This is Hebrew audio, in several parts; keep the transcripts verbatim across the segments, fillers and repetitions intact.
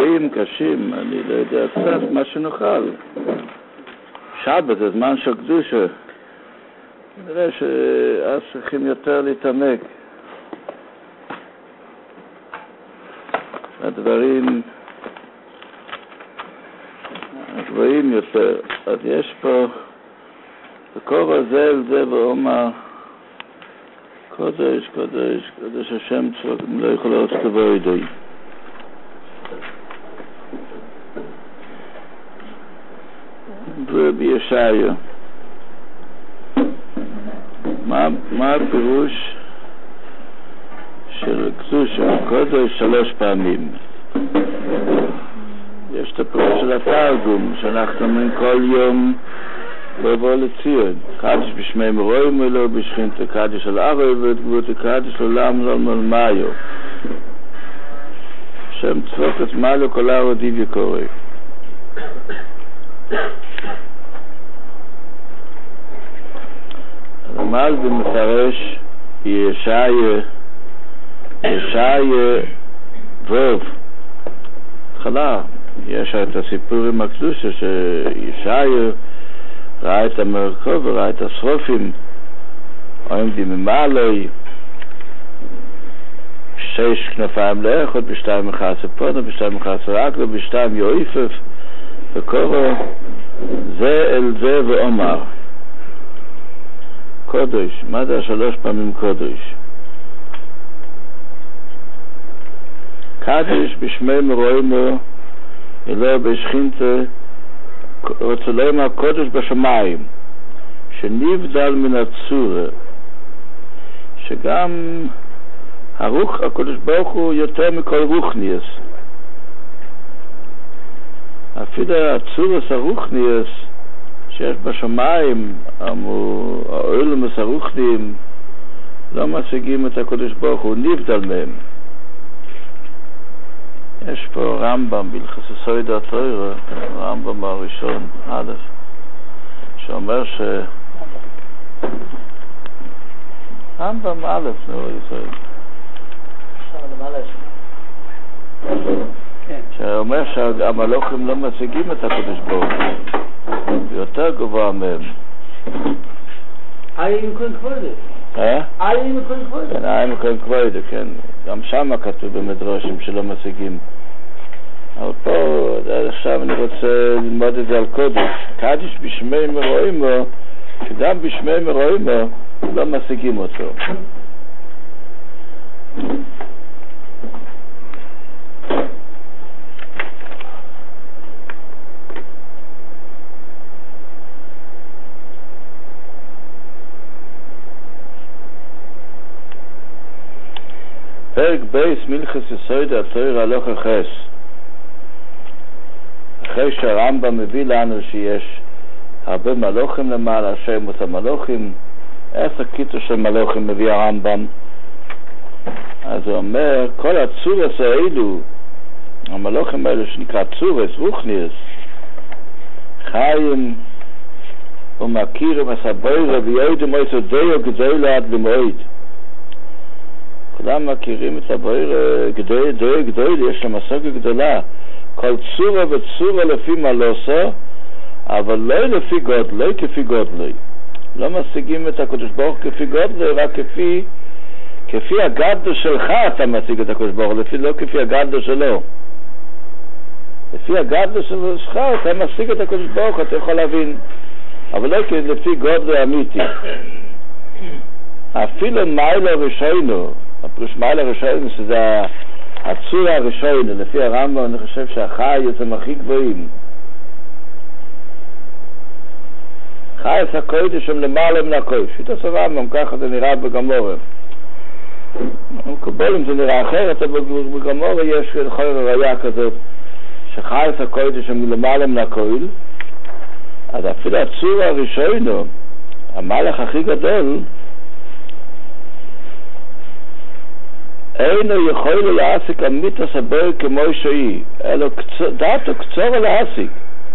הדברים קשים, אני לא יודע קצת מה שנוכל. שבת זה זמן של קדושה. נראה שאז צריכים יותר להתעמק. הדברים הגבוהים יותר. אז יש פה בקור הזה אל זה ואומר קודש, קודש, קודש השם צבאות, אני לא יכול לעשות תבוא ידוי. רבי ישעיה, מה, מה הפירוש של קדושה? קודש שלוש פעמים. יש את הפירוש של התרגום, שאנחנו אומרים כל יום בוא לציון. קדש בשמי מרואים אלו, בשכינתו קדש על ערב, ותגבותו קדש לעולם לא מלמיו. שם צפוקת מעלו כל הערודי וקורא. המעל במפרש ישעיה, ישעיה ווב. התחלה, יש את הסיפור עם הקדושה שישעיה ראה את המרכוב וראה את השרופים עומדים ממעלוי שש כנפיים לאחד, בשתיים מחסה פונו, בשתיים מחסה רגלו, בשתיים יועיפף וקורו זה אל זה ואומר קודש. מה זה שלוש פעמים קודש? קדש בשמי מרוימו אלוה בשכינתו, רוצה לומר קודש בשמיים, שנבדל מן הצורה, שגם הרוח הקודש ברוך הוא יותר מכל רוחניאס. אפילו הצורס הרוחניאס שיש בשמיים, העולמות הרוחניים, לא משיגים את הקודש ברוך הוא, נבדל מהם. יש פה רמב"ם בהלכות יסוד התורה, רמב"ם הראשון א', שאומר ש רמב"ם א', נו, יסוד. שאומר שהמלוכים לא משיגים את הקודש ברוך הוא, יותר גבוה מהם. איים מכהן כבודו. אה? איים מכהן כבודו. כן, איים מכהן כבודו, כן. גם שם כתוב במדרשים שלא משיגים. אבל פה, עכשיו אני רוצה ללמוד את זה על קודש. קדש בשמי מרוימו, שגם בשמי מרוימו לא משיגים אותו. פרק בייס מלכס יסוד התורה הלכה חס. אחרי שהרמב"ם מביא לנו שיש הרבה מלוכים למעלה, שמות המלוכים, עשר קיצור של מלוכים מביא הרמב"ם. אז הוא אומר, כל הצורס האלו, המלוכים האלו שנקרא צורס, רוחניאס, חיים ומכירים הסבוירה ויודעים איזה דיו גדול עד למועד. כולם מכירים את הבויר גדול, גדול, גדול, יש שם מסוגה גדולה. כל צורה וצורה לפי מלוסו, אבל לא לפי גודלוי, כפי גודלוי. לא משיגים את הקדוש ברוך כפי גודלוי, רק כפי, כפי הגדל שלך אתה משיג את הקדוש ברוך, לפי, לא כפי הגדל שלו. לפי הגדל שלך אתה משיג את הקדוש ברוך, אתה יכול להבין. אבל לא לפי גודלוי אמיתי. אפילו מיילה ראשינו, הפרוש מיילה ראשינו, שזה הצורה הראשינו, לפי הרמב"ם אני חושב שהחי הם הכי גבוהים. חי את הקודש הם למעלה מן הקודש. שיטת הרמב"ם, ככה זה נראה בגמורה. בקבולים זה נראה אחרת, אבל בגמורה יש לכל ראיה כזאת, שחי את הקודש הם למעלה מן הקודש. אז אפילו הצורה הראשינו, המלך הכי גדול, אינו יכול להשיג אמיתוס הבוי כמו שהיא, אלא דעתו קצור להשיג.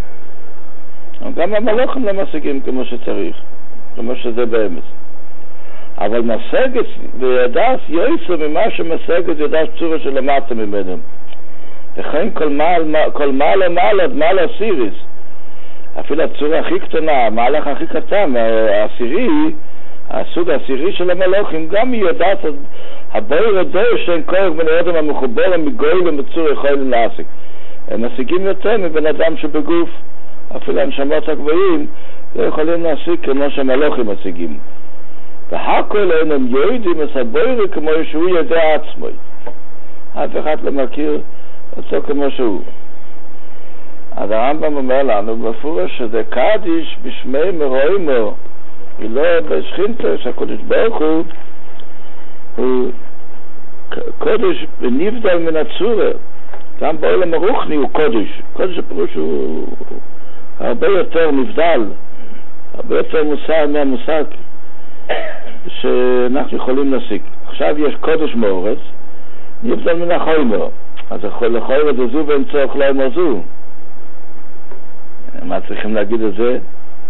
גם המלוכים לא משיגים כמו שצריך, כמו שזה באמת. אבל משגת וידעת יויסו ממה שמשגת ידעת צורה שלמדת ממנו. וכן כל מעל, כל מעל ומעל עד מעל הסיריס. אפילו הצורה הכי קטנה, המהלך הכי קטן, העשירי, הסוג העשירי של המלוכים, גם היא יודעת, הבויר הדור שאין כוח בן האדם המחובר המגויל ובצור יכולים להשיג. הם משיגים יותר מבן אדם שבגוף, אפילו הנשמות הגבוהים, לא יכולים להשיג כמו שהמלוכים משיגים. והכל הם יודעים את הבויר כמו שהוא יודע עצמו. אף אחד לא מכיר אותו כמו שהוא. אז הרמב"ם אומר לנו בפורש שזה קדיש בשמי מרוימו, ולא בשכינתו שהקודש ברוך הוא הוא קודש ונבדל מן הצורה. גם בעולם הרוחני הוא קודש. קודש הפירוש הוא הרבה יותר נבדל, הרבה יותר מושג מהמושג שאנחנו יכולים להשיג. עכשיו יש קודש מאורץ, נבדל מן החוימר. אז לחוימר זה זו ואין צורך לא מזו. מה צריכים להגיד את זה?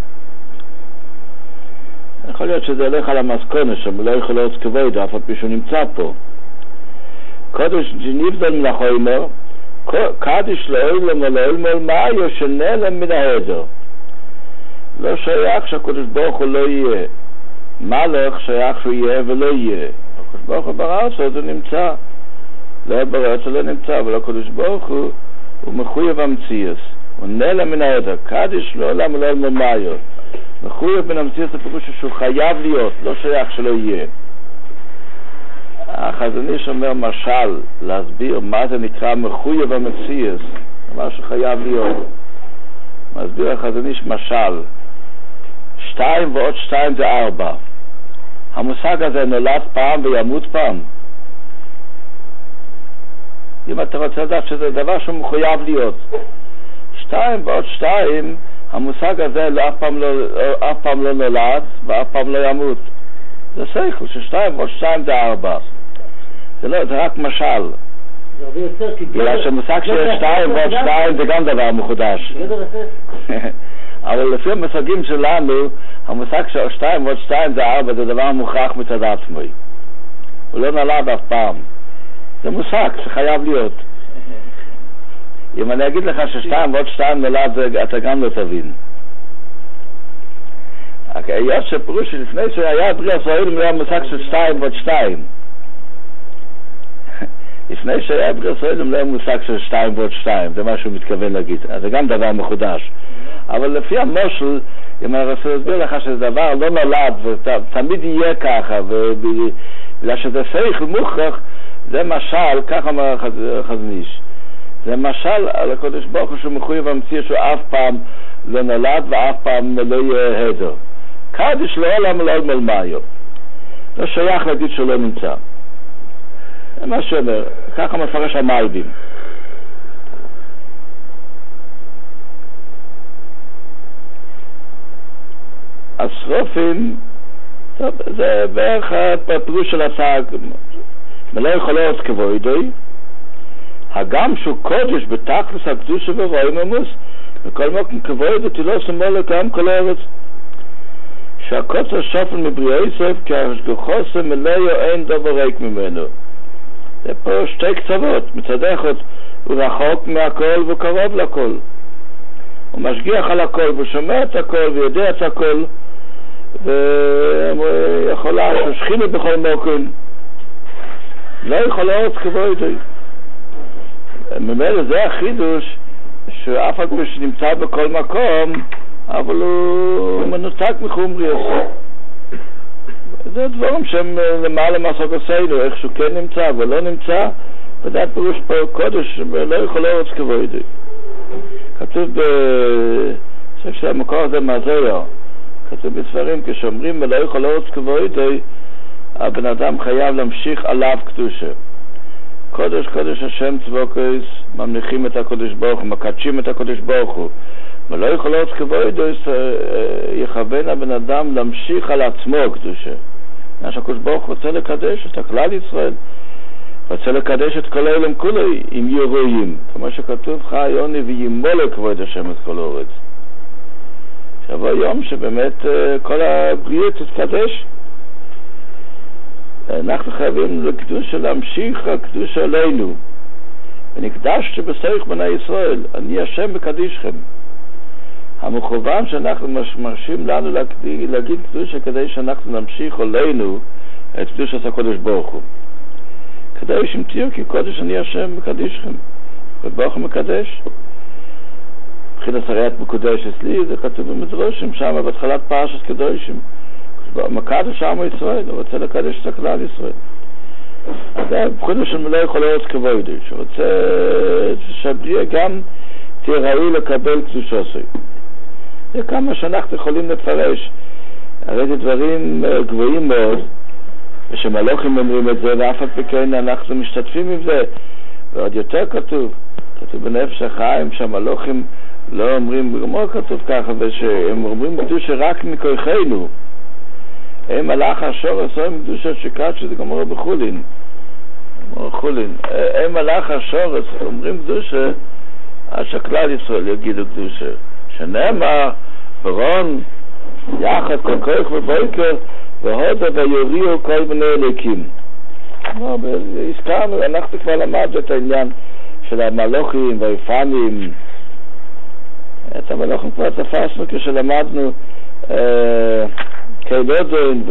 יכול להיות שזה הולך על המסקונה שלא יכול להיות כבוד, אף על פי שהוא נמצא פה. קודש נבדל מן החוימר, קדיש לעולם ולעולם ולמאיו שנעלם מן העדר. לא שייך שהקודש ברוך הוא לא יהיה. מלך שייך שהוא יהיה ולא יהיה. הקודש ברוך הוא ברא אותו, זה נמצא. לא ברא אותו לא נמצא, אבל הקודש ברוך הוא הוא מחויב המציאות. הוא נעלם מן העדר. קדיש לעולם ולעולם ולמאיו. מחויב מן המציאות הפירוש שהוא חייב להיות, לא שייך שלא יהיה. החזון איש אומר משל, להסביר מה זה נקרא מחויב המציאות, מה שחייב להיות. מסביר החזון איש משל, שתיים ועוד שתיים זה ארבע. המושג הזה נולד פעם וימות פעם. אם אתה רוצה לדעת שזה דבר שהוא מחויב להיות. שתיים ועוד שתיים, המושג הזה לא, אף, פעם לא, אף פעם לא נולד ואף פעם לא ימות. זה שכל, ששתיים ועוד שתיים זה ארבע. זה לא, זה רק משל. זה הרבה יותר, כי... בגלל שמושג שיש שתיים ועוד שתיים זה גם דבר מחודש. אבל לפי המושגים שלנו, המושג של שתיים ועוד שתיים זה ארבע, זה דבר מוכרח מצד עצמו. הוא לא נולד אף פעם. זה מושג שחייב להיות. אם אני אגיד לך ששתיים ועוד שתיים נולד, אתה גם לא תבין. היות שפירוש שלפני שהיה בריאה סוערים לא היה מושג של שתיים ועוד שתיים. לפני שהיה בריאה סוערים לא היה מושג של שתיים ועוד שתיים, זה מה שהוא מתכוון להגיד. אז זה גם דבר מחודש. אבל לפי המושל, אם אני רוצה להסביר לך שזה דבר לא נולד ותמיד יהיה ככה, ובגלל שזה שכל מוכרח, זה משל, ככה אמר החזון איש. זה משל על הקודש ברוך הוא שהוא מחויב המציאות שהוא אף פעם לא נולד ואף פעם לא יהיה הדר. קדיש לעולם ולעולם ולמאיו. לא שייך להגיד שהוא לא נמצא. זה מה שאומר, ככה מפרש המלבים. השרופים, זה בערך הפירוש של הצג, מלא יכולות כבוידוי, הגם שהוא קודש בתכלס הקדושה ורואים עמוס, וכל מקום כבוידוי תלוס ומולו גם כל ארץ. שהקוצר שופל מבריאי סוף, כי השגחוסם מלאו אין דבר ריק ממנו. זה פה שתי קצוות, מצד אחד הוא רחוק מהכל וקרוב לכל. הוא משגיח על הכל ושומע את הכל ויודע את הכל, ויכול לעשות שכינה בכל מקום. לא יכול להיות כבוידוי. ממילא זה החידוש שאף אחד שנמצא בכל מקום, אבל הוא מנותק מחומריוס. זה דברים שהם למעלה מסוג עשינו, איך שהוא כן נמצא ולא נמצא, וזה הפירוש פה קודש, לא יכול להיות כבוידוי. כתוב ב... אני חושב שהמקור הזה מהזויר, כתוב בספרים, כשאומרים ולא יכול להיות כבוידוי, הבן אדם חייב להמשיך עליו קדושה. קודש קודש השם צבוקוס, ממליכים את הקודש ברוך הוא, מקדשים את הקודש ברוך הוא. ולא יכול להיות כבוידוי, יכוון הבן אדם להמשיך על עצמו קדושה. מה שהקודש ברוך הוא רוצה לקדש את הכלל ישראל. רוצה לקדש את כל העולם כולו, אם יהיו ראויים. כמו שכתוב, חי יוני וימולא כבוד השם את כל הארץ. עכשיו היום שבאמת כל הבריאות תתקדש, אנחנו חייבים לקדושה להמשיך הקדושה עלינו. ונקדשתי בסייך בני ישראל, אני השם מקדישכם. המכוון שאנחנו מרשים לנו להגיד, להגיד קדושה כדי שאנחנו נמשיך עלינו את קדושת הקודש ברוך הוא. כדי שהם תהיו כי קודש אני השם מקדישכם. וברוך הוא מקדש. מבחינת הריית מקודש אצלי, זה כתוב במדרושים שם, בהתחלת פרשת קדושים. מקדש עם ישראל, הוא רוצה לקדש את הכלל ישראל. אז זה מבחינת של מלא יכול להיות כבודי, שרוצה שהבריאה גם תהיה ראוי לקבל קדושה עשי. זה כמה שאנחנו יכולים לפרש. הרי זה דברים גבוהים מאוד, ושמלוכים אומרים את זה, ואף על פי כן אנחנו משתתפים עם זה. ועוד יותר כתוב, כתוב בנפש החיים, שהמלוכים לא אומרים, כמו כתוב ככה, ושהם אומרים קדושה רק מכוחנו. הם מלאך השור עושים קדושה שקד, שזה גמור בחולין. גמור חולין. הם מלאך השור אומרים קדושה, עד שכלל ישראל יגידו קדושה. שנאמר, ברון, יחד כל כוח ובויקר, והודה ויוריעו כל בני אליקים. הזכרנו, אנחנו כבר למדנו את העניין של המלוכים והיפנים. את המלוכים כבר תפסנו כשלמדנו קהילודין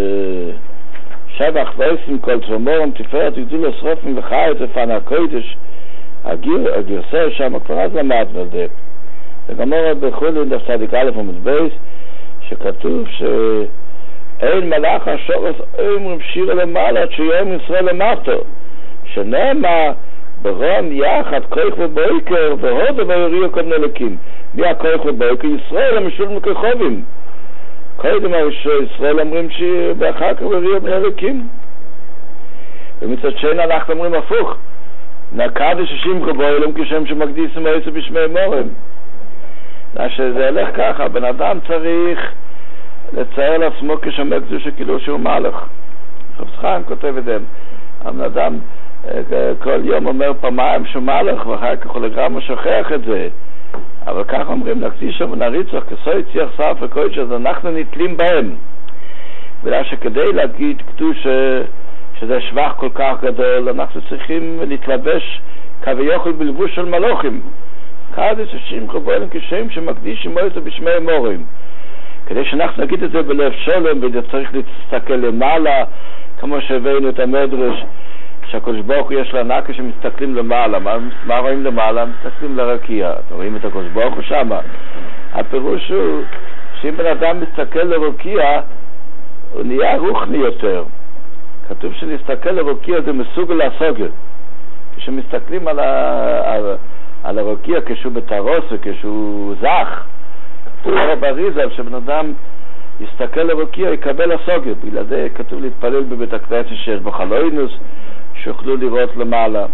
ושבח ועשים כל צרמורם תפארת וגדול השרופים וחי את הפן הקודש הגרסה שם, כבר אז למדנו את זה. וגמור בחולין דף צדיק א' עמוד בייס שכתוב שאין מלאך השורס אומרים שיר למעלה עד שיום ישראל למטו, שנאמר ברון יחד כוח ובויקר והודה ויוריעו כל בני אליקים. מי הכוח ובויקר? ישראל המשול מכוכבים. קודם ישראל אומרים שאחר כך ויוריעו בני אליקים. ומצד שני אנחנו אומרים הפוך, נקדש השם כבוילם כשם שמקדיסים מועצה בשמי מורם. שזה הולך ככה, בן אדם צריך לצייר לעצמו כשמי קדושה כאילו שהוא מלך. חפץ חיים כותב את זה, הבן אדם כל יום אומר פעמיים שהוא מלך ואחר כך הוא לגמרי שוכח את זה, אבל כך אומרים נקדיש ונריצח כסוי ציח סף וקודש, אז אנחנו נתלים בהם, בגלל שכדי להגיד קדושה שזה שבח כל כך גדול אנחנו צריכים להתלבש כביכול בלבוש של מלוכים. קדש השם כבוילם כשם שמקדישים מועצה בשמי מורים, כדי שאנחנו נגיד את זה בלב שולם, וזה צריך להסתכל למעלה, כמו שהבאנו את המדרש שהקדוש ברוך הוא יש לה נקה שמסתכלים למעלה. מה, מה רואים למעלה? מסתכלים לרקיע. אתם רואים את הקדוש ברוך הוא שמה. הפירוש הוא שאם בן אדם מסתכל לרקיע הוא נהיה רוחני יותר. כתוב שלהסתכל לרקיע זה מסוגל לסוגל. כשמסתכלים על ה... על... על הרקיע כשהוא בתרוס וכשהוא זך, כתוב בריזל שבן אדם יסתכל לרקיע יקבל הסוגר. בגלל זה כתוב להתפלל בבית הכנסת שיש בו חלוינוס שיוכלו לראות למעלה.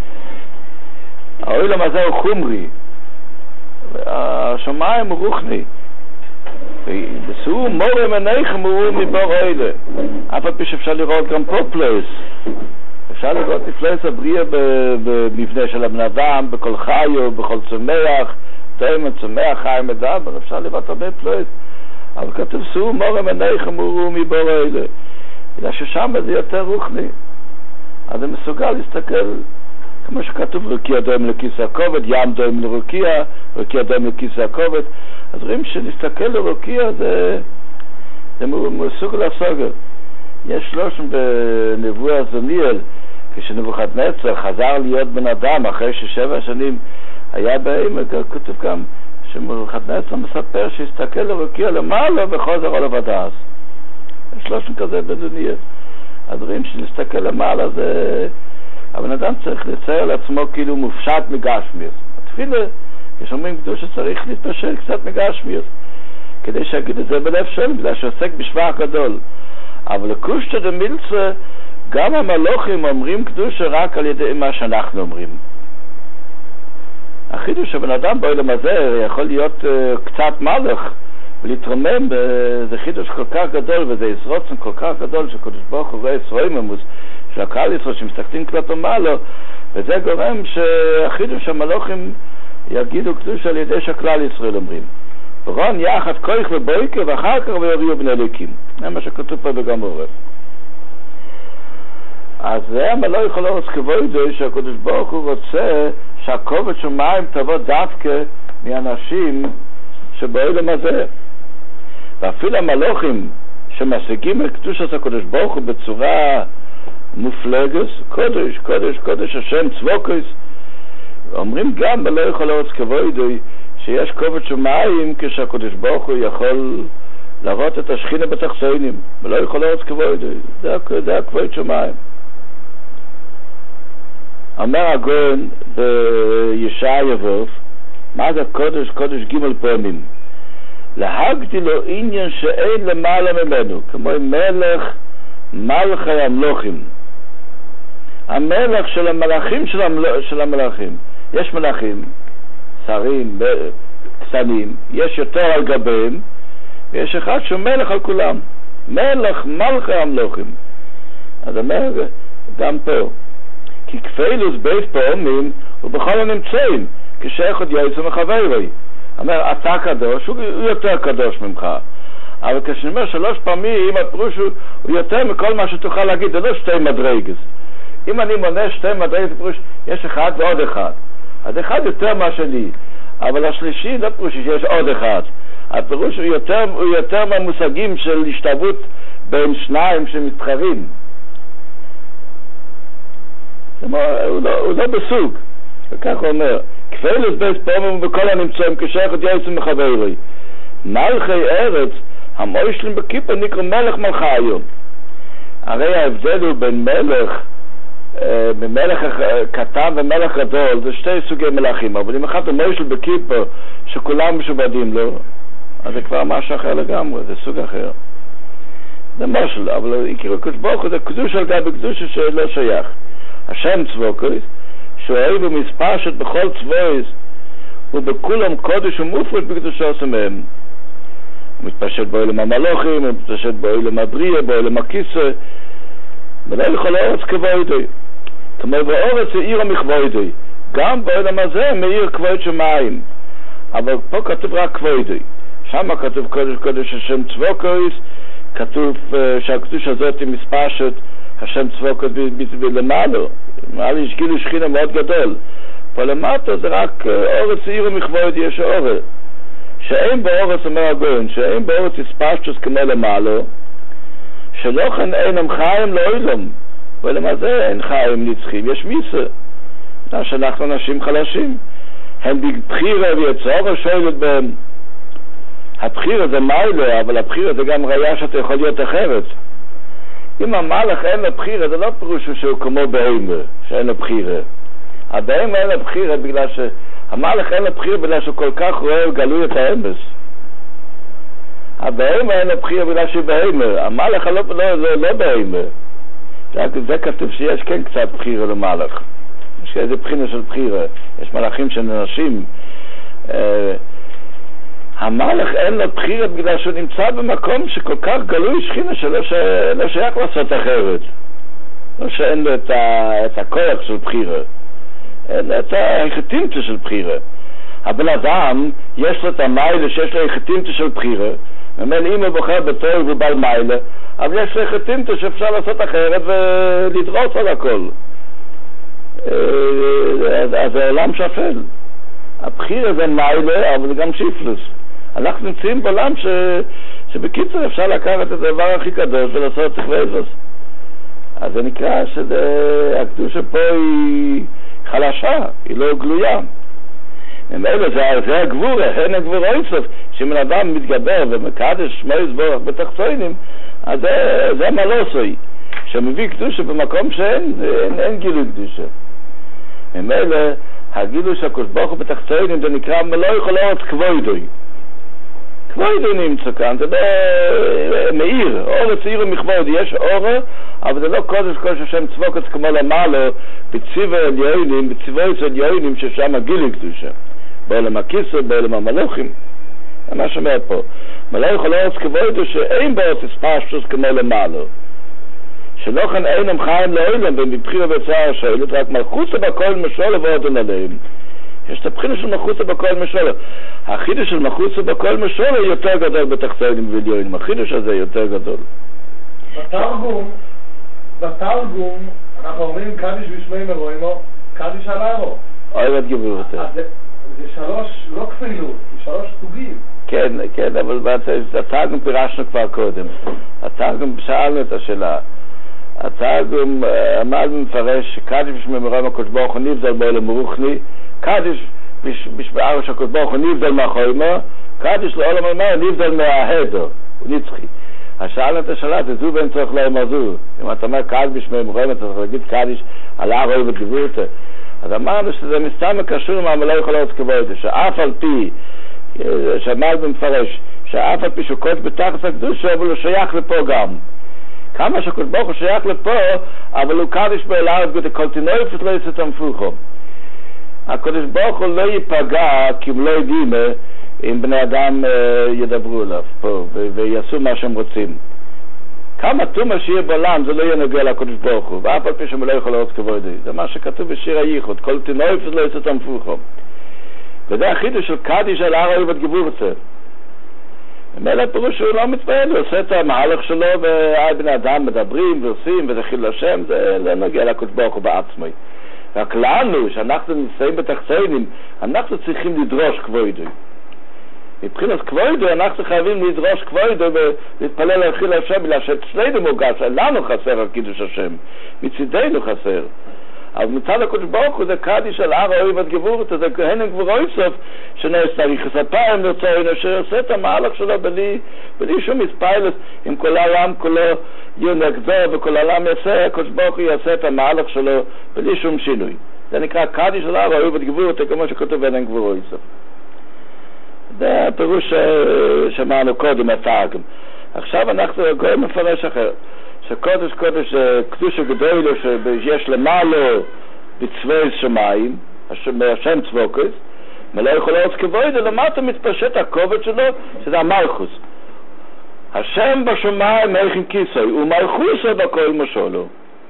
העולם הזה הוא חומרי, השמיים הוא רוחני, ושאו מורם עיניכם הוא מבור אלה. אף על פי שאפשר לראות גם פה פלייס, אפשר לראות נפלאות הבריאה במבנה של הבן אדם, בכל חיו, בכל צומח, תאמן צומח, חי מדבר, אפשר לראות הרבה פלאות. אבל כתוב שאו מורם עיניכם הוא מבור אלה. בגלל ששם זה יותר רוחני. אז זה מסוגל להסתכל, כמו שכתוב, רקיע דומה לכיסא הכובד, ים דומה לרקיע, רקיע דומה לכיסא הכובד. אז רואים שנסתכל לרקיע זה, זה מסוגל לסוגל. יש שלוש בנבואה זניאל, כשנבוכדנצר חזר להיות בן אדם אחרי ששבע שנים היה בהם, כתוב גם שנבוכדנצר מספר שהסתכל לרקיע למעלה וחוזר עליו הדס. יש שלוש כזה בדניאל. אז רואים שנסתכל למעלה זה... הבן אדם צריך לצייר לעצמו כאילו מופשט מגשמיות. התפילה, כשאומרים קדושה צריך להתפשט קצת מגשמיות, כדי שיגיד את זה בלב שלם, בגלל שעוסק בשבח גדול. אבל לקושטא דמילצה, גם המלוכים אומרים קדושה רק על ידי מה שאנחנו אומרים. החידוש שבן אדם בעולם הזה יכול להיות uh, קצת מלך ולהתרומם, uh, זה חידוש כל כך גדול וזה ישרוצן כל כך גדול שקדוש ברוך הוא רואה ישראל ממוס של הקהל ישראל שמסתכלים כלפי מעלה, וזה גורם שהחידוש המלוכים יגידו קדושה על ידי שכלל ישראל אומרים ברון יחד כוח ובויקר ואחר כך ויוריעו בני אליקים. זה מה שכתוב פה בגמרא. אז זה המלא יכול לרוץ כבודו, שהקדוש ברוך הוא רוצה שהכובד שמיים תבוא דווקא מאנשים שבעולם הזה. ואפילו המלוכים שמשיגים את קדושת הקדוש ברוך הוא בצורה מופלגת, קודש, קודש, קודש השם צבוקוס, אומרים גם מלא יכול לרוץ כבודו, שיש כובד שמיים כשהקדוש ברוך הוא יכול לראות את השכינה בתחתונים, ולא יכול לרוץ כבודו, זה, זה הכבוד שמיים. אומר הגאון בישעיה ו' מה זה קודש? קודש ג' פעמים. להגדיל לו עניין שאין למעלה ממנו, כמו מלך מלכי המלוכים. המלך של המלאכים של, המל... של המלאכים. יש מלאכים, שרים, קטנים, יש יותר על גביהם, ויש אחד שהוא מלך על כולם. מלך מלכי המלוכים. אז אומר גם פה. כי כפילוס בית פעמים הוא בכל הנמצאים, כשאחד יעצו מחברי. אומר, אתה קדוש, הוא יותר קדוש ממך. אבל כשנאמר שלוש פעמים, הפירוש הוא, הוא יותר מכל מה שתוכל להגיד, זה לא שתי מדרגות. אם אני מונה שתי מדרגות, הפירוש, יש אחד ועוד אחד. אז אחד יותר מהשני. אבל השלישי, לא פירוש שיש עוד אחד. הפירוש הוא יותר, הוא יותר מהמושגים של השתוות בין שניים שמתחרים. הוא לא, הוא לא בסוג, וכך הוא אומר, כפילוס בית פעמים בכל הנמצאים כשאחד יעצו מחברי. מלכי ארץ, המוישלים בכיפה נקרא מלך מלכי היום. הרי ההבדל הוא בין מלך, אה, במלך קטן ומלך גדול, זה שתי סוגי מלכים, אבל אם אחד המוישל בכיפה שכולם משובדים לו, אז זה כבר משהו אחר לגמרי, זה סוג אחר. זה משהו, אבל יקראו כתבוך, זה קדוש על גבי קדוש שלא שייך. השם צבוקוס, שהוא אוהב ומספשת בכל צבויס, ובכולם קודש ומופרד בקדושו מהם. הוא מתפשט בעולם המלוכים, הוא מתפשט בעולם הבריאה, בעולם הכיסא, ולא יכול אורץ כבודוי. כמו באורץ זה עיר המכבודוי. גם בעולם הזה מאיר כבוד שמיים. אבל פה כתוב רק כבודוי. שם כתוב קודש קודש השם צבוקוס, כתוב uh, שהקדוש הזאת היא מספשת השם צבוקות למעלו, מעל יש גילו שכינה מאוד גדול. פה למטה זה רק אורץ עיר ומכבוד יש אורץ. שאין באורץ, אומר הגאון, שאין באורץ הספשטוס כמו למעלו, שלא כן אינם חיים לאילום, ולמעשה אין חיים נצחים, יש מיסה. שאנחנו אנשים חלשים. הם בבחירה ויצור שואלת בהם. הבחירה זה מיילה, אבל הבחירה זה גם ראיה שאתה יכול להיות אחרת. אם המלך אין לו בחירה, זה לא פירוש שהוא כמו בהימר, שאין לו בחירה. הבהימר אין לו בחירה בגלל שהמלך אין לו בחירה בגלל שהוא כל כך רואה וגלוי את האמס. הבהימר אין לו בחירה בגלל שהוא בהימר. המלך לא, לא, לא, לא בהימר. זה, זה כתוב שיש כן קצת בחירה למלך. יש איזה בחינה של בחירה. יש מלכים של אנשים. אה, המלך אין לו בחירה בגלל שהוא נמצא במקום שכל כך גלוי שכינה שלא ש... לא שייך לעשות אחרת. לא שאין לו את, ה... את הכוח של בחירה. אין לו את היחתימתא של בחירה. הבן אדם יש לו את המיילה שיש לו היחתימתא של בחירה. אומר אם הוא בוחר בתור הוא בעל מיילה, אבל יש לו היחתימתא שאפשר לעשות אחרת ולדרוס על הכל. אז זה עולם שפל. הבחירה זה מיילה, אבל זה גם שיפלוס. אנחנו נמצאים בעולם ש... שבקיצור אפשר לקחת את הדבר הכי קדוש ולעשות תכוויזוס. אז זה נקרא שהקדושה פה היא חלשה, היא לא גלויה. ומאלה זה, זה הגבורה, אין הגבור אינסוף, שאם אדם מתגבר ומקדש שמו יסבורך בתחתונים, אז זה, זה מה לא עשוי. שמביא קדושה במקום שאין, אין, אין גילוי קדושה. ומאלה, הגילוי שהקדוש ברוך הוא בתחתונים זה נקרא מלא יכול להיות כבודוי. כבודוי נמצא כאן, זה מאיר, אורץ עיר ומכבוד, יש אור, אבל זה לא קודש קודש השם צבוקת כמו למעלו, בציווי עליונים, בציווי עליונים ששם הגילוי קדושה. בעולם הכיסא, בעולם המלוכים. זה מה שאומר פה. מלא יכול להיות כבודוי שאין בארץ הספשטוס כמו למעלו. שלא כאן אינם חיים לאילם, ומבחירה בצער השאלות, רק מלכוסה בכל משולה ועודן עליהם. יש את הבחינה של מלכוסה בכל משולה. החידוש של מלכוסה בכל משולה יותר גדול בתחתונים ועליונים. החידוש הזה יותר גדול. בתרגום, בתרגום, אנחנו אומרים קדיש בשמי מרוימו, קדיש על ארו. אוהבת גבורת. זה שלוש, לא כפילות, זה שלוש סוגים. כן, כן, אבל התרגום פירשנו כבר קודם. התרגום, שאלנו את השאלה. התרגום אמר ומפרש, קדיש בשמי מרוימו הקדוש ברוך הוא נבדל בעולם רוחני, קדיש בשמי שהקדוש ברוך הוא נבדל מהחוימו, קדיש לעולם המאמר נבדל מההדר, הוא נצחי. אז שאלנו את השאלה, זה זו ואין צורך להם הזו. אם אתה אומר קדיש בשמי מרוימו, אתה צריך להגיד קדיש על הר אוהבת גבורתה. אז אמרנו שזה מסתם קשור מה לא יכול להיות כבוד, שאף על פי, שאמר במפרש, שאף על פי שהוא קודש בתחת הקדושה, אבל הוא שייך לפה גם. כמה שהקדוש ברוך הוא שייך לפה, אבל הוא קדיש באלארץ גוטה, כל תינופת לא יצא תמפוכו. הקדוש ברוך הוא לא ייפגע, כי הם לא יודעים, אם בני אדם ידברו עליו פה, ויעשו מה שהם רוצים. כמה תומה שיהיה בעולם, זה לא יהיה נוגע לקדוש ברוך הוא, ואף על פי שהם לא יכול להיות כבודי. זה מה שכתוב בשיר הייחוד, כל תינופת לא יצא תמפוכו. וזה החידוש של קדיש על הר אוהבת גבורתה. ומילא הפירוש הוא לא מתפעל, הוא עושה את המהלך שלו, ובני אדם מדברים ועושים, וזה חיל השם, זה לא נוגע לקדוש ברוך הוא בעצמי. רק לנו, שאנחנו נמצאים בתחתונים, אנחנו צריכים לדרוש כבודו. מבחינת כבודו, אנחנו חייבים לדרוש כבודו ולהתפלל על חיל השם, בגלל שאצלנו מורגש, לנו חסר על קידוש השם, מצידנו חסר. אז מצד הקדוש ברוך הוא זה קדיש על הר אוהבת גבורתה, זה הן גבורוי סוף שנעשה ריחס הפעם לצורינו, שעושה את המהלך שלו בלי, בלי שום מספיילס, עם כל העולם כולו יהיו נגדו וכל העולם יעשה, הקדוש ברוך הוא יעשה את המהלך שלו בלי שום שינוי. זה נקרא קדיש על הר אוהבת גבורתה, כמו שכתוב הן גבורוי סוף. זה הפירוש שמענו קודם התרגם. עכשיו אנחנו גויים מפרש אחר. שקודש קודש קדוש הגדול שיש למעלה בצבא שמיים, השם צבוקס, ולא יכול להיות כבוד, למטה מתפשט הכובד שלו, שזה המלכוס. השם בשמיים מלכים כיסוי, ומלכוסו בכל משולו.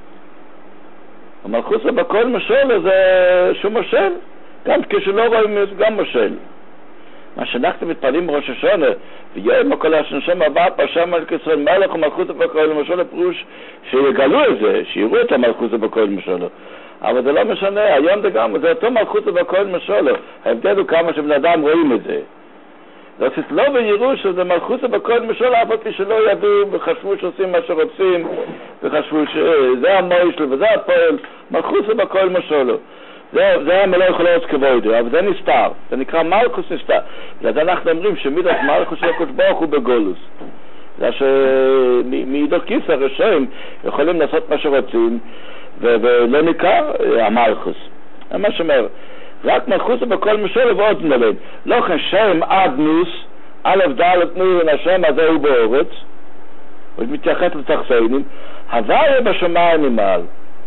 המלכוסו בכל משולו זה שהוא משל, גם כשלא רואים גם משל. מה שאנחנו מתפעלים בראש השונה, ויום הכל השם הבא, פשם על כסרן מלך ומלכות בכל משולו, פירוש שיגלו את זה, שיראו את המלכות בכל משולו. אבל זה לא משנה, היום זה גם, זה אותו מלכות בכל משולו. ההבדל הוא כמה שבני אדם רואים את זה. זאת לא ויראו שזה מלכות בכל משולו, אף פי שלא ידעו וחשבו שעושים מה שרוצים, וחשבו שזה המוישל וזה הפועל, מלכות בכל משולו. זה, זה המלא יכול להיות כבודו, אבל זה נסתר, זה נקרא מלכוס נסתר. אז אנחנו אומרים שמידת מלכוס של הקדוש ברוך הוא בגולוס. זה שמעידו כיסא רשעים יכולים לעשות מה שרוצים, ולא ניכר המלכוס. זה מה שאומר, רק מלכוס בכל משול ועוד נלד. לא כשם אדנוס, א' ד' נורן השם הזה הוא באורץ, הוא מתייחס לתחסיינים, הוויה בשמיים ממעל.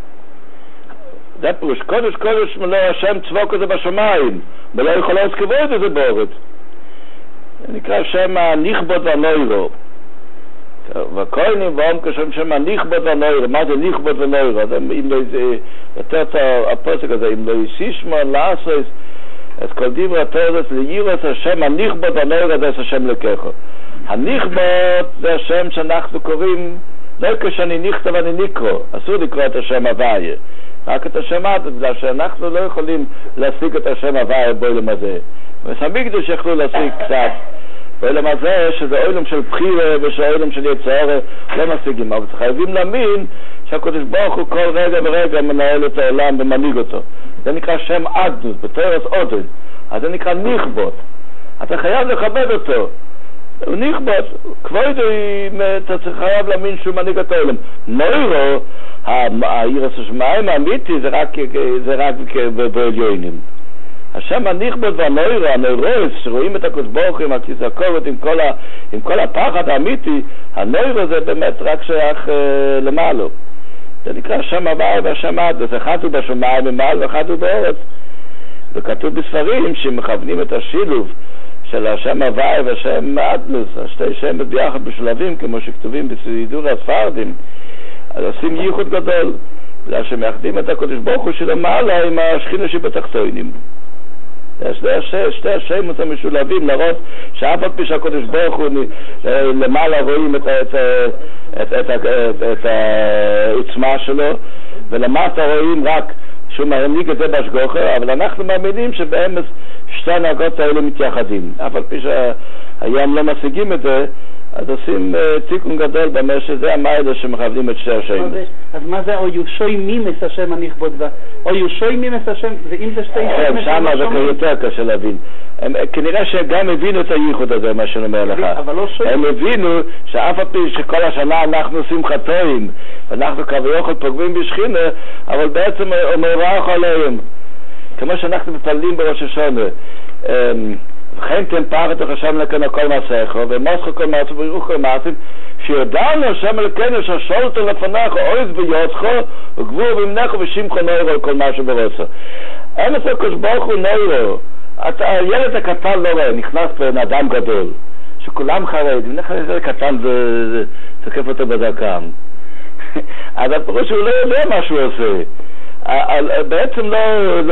זה פירוש, קודש קודש מלא השם צבוק הזה בשמיים, ולא יכול להיות כבוד הזה באורץ. זה נקרא שם הנכבוד והנוירו. והכהנים ואום כשם שם הנכבוד והנוירו. מה זה נכבוד והנוירו? זה אם לא איזה, יותר את הפוסק הזה, אם לא יסישמון לעשוס, אז כל דברי התורס לירס השם הנכבוד והנוירו זה השם לקחו. הנכבוד זה השם שאנחנו קוראים, לא כשאני נכתב אני נקרוא, אסור לקרוא את השם הוויה. רק את השם הזה, בגלל שאנחנו לא יכולים להשיג את השם הוויה בעולם הזה. וסמיקדוש יכלו להשיג קצת. בעולם הזה, שזה עולם של בחירה ושעולם של יצרה, לא משיגים. אבל חייבים להאמין שהקדוש ברוך הוא כל רגע ורגע מנהל את העולם ומנהיג אותו. זה נקרא שם אדנוס, בתורס עודד. אז זה נקרא נכבוד. אתה חייב לכבד אותו. הוא נכבוד. כבודו, אתה חייב להאמין שהוא מנהיג את העולם. נוירו, העירס השמיים האמיתי זה רק, זה רק בעליונים. השם הנכבוד והנוירו, הנוירוס, שרואים את הקדוש ברוך הוא עם הכיסא הכובד, עם כל, ה, עם כל הפחד האמיתי, הנוירו זה באמת רק שייך אה, למעלו. זה נקרא השם הבא והשם אדנוס, אחד הוא בשמיים ממעל ואחד הוא בארץ. וכתוב בספרים שמכוונים את השילוב של השם הוואי והשם אדנוס, השתי שם ביחד בשלבים כמו שכתובים בסידור הספרדים. אז עושים ייחוד גדול, בגלל שמאחדים את הקדוש ברוך הוא שלמעלה עם השכינה שבתחתונים. שתי השמות המשולבים לראות שאף על פי שהקדוש ברוך הוא למעלה רואים את העוצמה שלו, ולמטה רואים רק שהוא מעניק את זה בהשגוחה, אבל אנחנו מאמינים שבאמס שתי הנהגות האלה מתייחדים. אף על פי שהיום לא משיגים את זה, אז עושים uh, תיקון גדול במה שזה המיילה שמכבדים את שתי השם. אז מה זה אויושוי מימס השם הנכבוד? אויושוי מימס השם, ואם זה שתי שם, שם זה יותר קשה להבין. הם, כנראה שגם הבינו את הייחוד הזה, מה שאני אומר לך. אבל לא שוי. הם הבינו שאף על פי שכל השנה אנחנו עושים חטאים, ואנחנו כביכול פוגמים בשכינה, אבל בעצם הוא מרח עליהם. כמו שאנחנו מתפללים בראש השונה. וכן תן פחד השם לכן כל מעשיך ומוסך כל מעשיך וברוך כל מעשיך שיודענו השם לכן ששולת לפניך אויז ביודך וגבור במנך ושמך נוירו כל מה שברוסו. אין עושה כשברוך הוא נוירו. הילד הקטן לא רואה, נכנס בין אדם גדול שכולם חרד, ונכנס ילד קטן ותוקף אותו בדרכם. אז הפירוש שהוא לא יודע מה שהוא עושה. בעצם לא,